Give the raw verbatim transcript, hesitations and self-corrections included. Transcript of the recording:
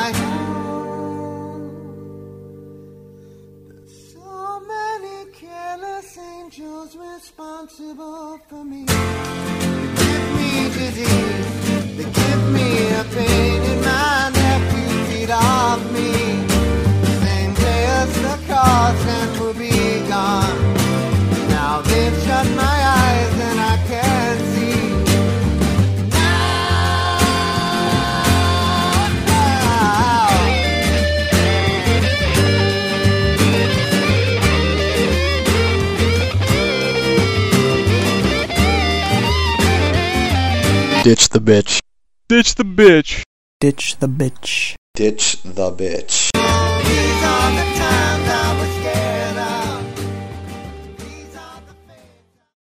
my home. There's so many careless angels responsible for me. They give me disease, they give me a pain in my neck, you feed off me. Same day as the cost and we'll be gone. Now they've shut my eyes and I can't see. Ditch the bitch. Ditch the bitch. Ditch the bitch. Ditch the bitch. These are the times